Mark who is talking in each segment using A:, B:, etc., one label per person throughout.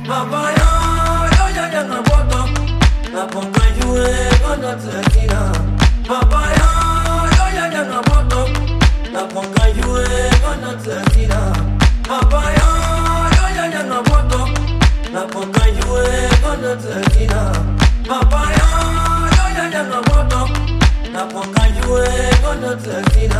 A: Papaya, yo ya ya na boto. La ponga yue con la tlatina. Papaya, yo ya ya na boto. La ponga yue con la tlatina. Papaya, yo ya ya na boto. La ponga yue con la tlatina. Papaya, yo ya ya na boto. La ponga yue con la tlatina.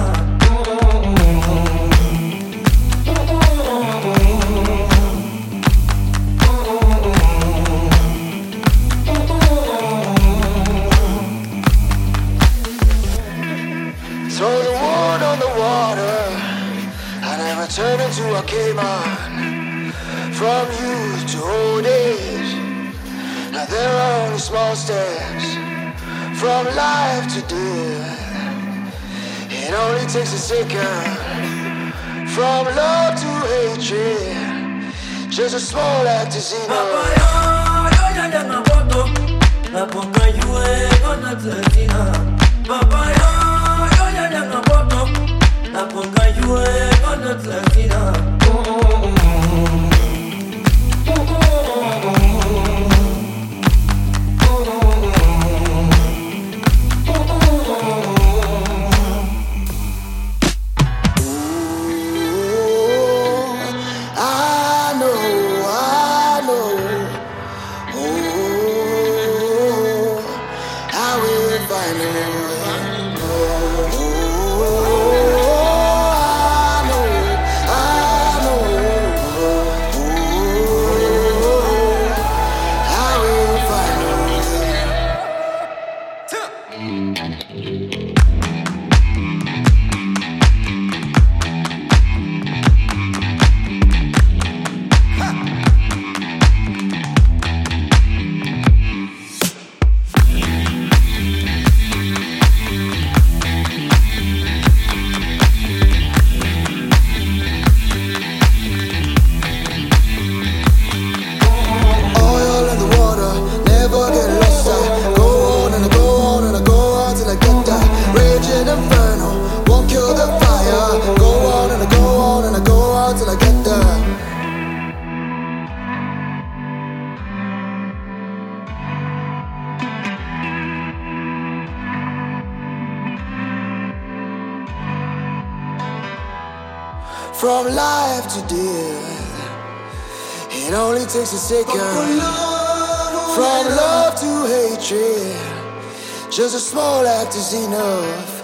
B: Throw the wood on the water, I never turn into a caveman. From youth to old age, now there are only small steps. From life to death, it only takes a second. From love to hatred, just a small act is enough.
A: Papaya, yo ya ya na boto. La ponga yue con la tlatina. Papaya, yo ya ya na boto. La ponga yue con la tlatina.
B: From life to death, it only takes a second. From love to hatred, just a small act is enough.